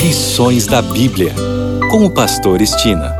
Lições da Bíblia, com o pastor Estina.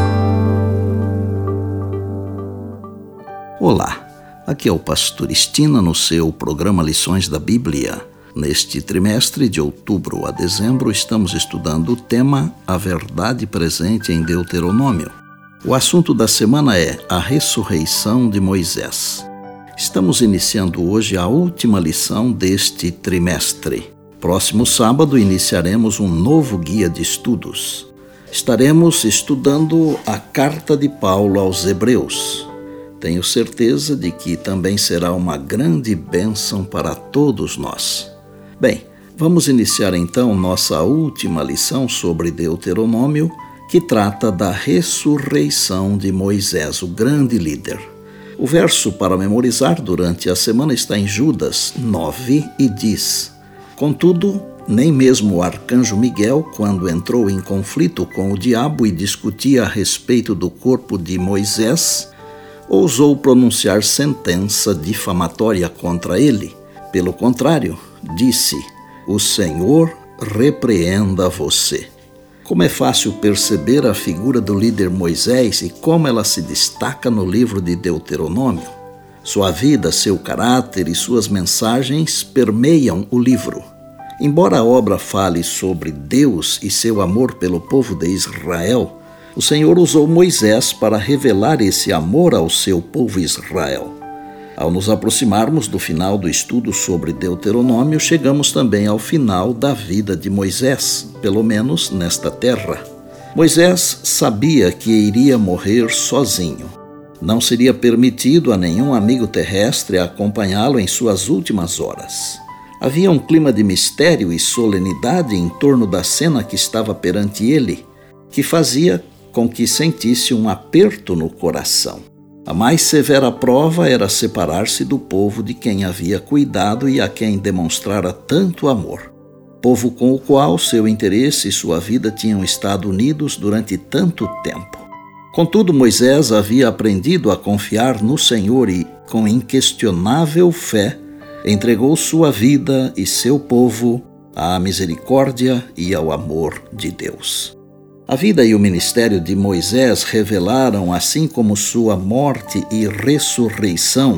Olá, aqui é o pastor Estina no seu programa Lições da Bíblia. Neste trimestre, de outubro a dezembro, estamos estudando o tema A Verdade Presente em Deuteronômio. O assunto da semana é a ressurreição de Moisés. Estamos iniciando hoje a última lição deste trimestre. Próximo sábado iniciaremos um novo guia de estudos. Estaremos estudando a carta de Paulo aos Hebreus. Tenho certeza de que também será uma grande bênção para todos nós. Bem, vamos iniciar então nossa última lição sobre Deuteronômio, que trata da ressurreição de Moisés, o grande líder. O verso para memorizar durante a semana está em Judas 9 e diz: Contudo, nem mesmo o arcanjo Miguel, quando entrou em conflito com o diabo e discutia a respeito do corpo de Moisés, ousou pronunciar sentença difamatória contra ele. Pelo contrário, disse: O Senhor repreenda você. Como é fácil perceber a figura do líder Moisés e como ela se destaca no livro de Deuteronômio. Sua vida, seu caráter e suas mensagens permeiam o livro. Embora a obra fale sobre Deus e seu amor pelo povo de Israel, o Senhor usou Moisés para revelar esse amor ao seu povo Israel. Ao nos aproximarmos do final do estudo sobre Deuteronômio, chegamos também ao final da vida de Moisés, pelo menos nesta terra. Moisés sabia que iria morrer sozinho. Não seria permitido a nenhum amigo terrestre acompanhá-lo em suas últimas horas. Havia um clima de mistério e solenidade em torno da cena que estava perante ele, que fazia com que sentisse um aperto no coração. A mais severa prova era separar-se do povo de quem havia cuidado e a quem demonstrara tanto amor. Povo com o qual seu interesse e sua vida tinham estado unidos durante tanto tempo. Contudo, Moisés havia aprendido a confiar no Senhor e, com inquestionável fé, entregou sua vida e seu povo à misericórdia e ao amor de Deus. A vida e o ministério de Moisés revelaram, assim como sua morte e ressurreição,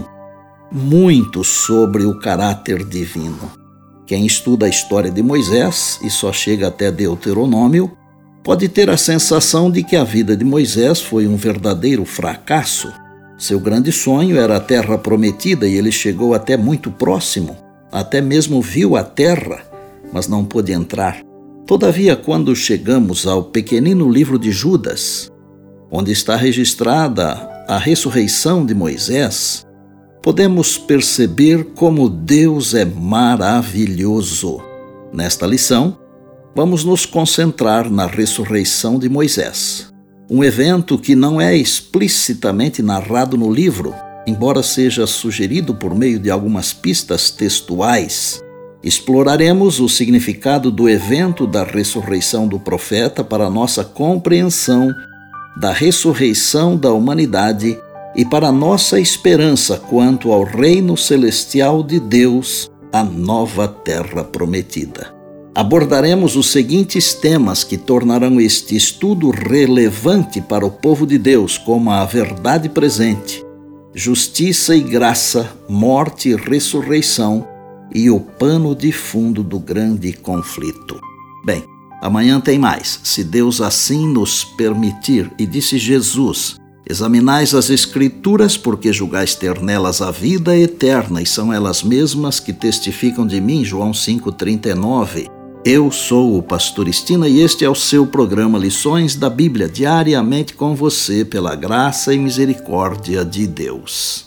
muito sobre o caráter divino. Quem estuda a história de Moisés e só chega até Deuteronômio, pode ter a sensação de que a vida de Moisés foi um verdadeiro fracasso. Seu grande sonho era a terra prometida e ele chegou até muito próximo, até mesmo viu a terra, mas não pôde entrar. Todavia, quando chegamos ao pequenino livro de Judas, onde está registrada a ressurreição de Moisés, podemos perceber como Deus é maravilhoso. Nesta lição, vamos nos concentrar na ressurreição de Moisés, um evento que não é explicitamente narrado no livro, embora seja sugerido por meio de algumas pistas textuais. Exploraremos o significado do evento da ressurreição do profeta para nossa compreensão da ressurreição da humanidade e para nossa esperança quanto ao reino celestial de Deus, a nova terra prometida. Abordaremos os seguintes temas que tornarão este estudo relevante para o povo de Deus, como a verdade presente, justiça e graça, morte e ressurreição e o pano de fundo do grande conflito. Bem, amanhã tem mais, se Deus assim nos permitir. E disse Jesus: Examinais as Escrituras, porque julgais ter nelas a vida eterna, e são elas mesmas que testificam de mim. João 5,39. Eu sou o pastor Estina e este é o seu programa Lições da Bíblia, diariamente com você, pela graça e misericórdia de Deus.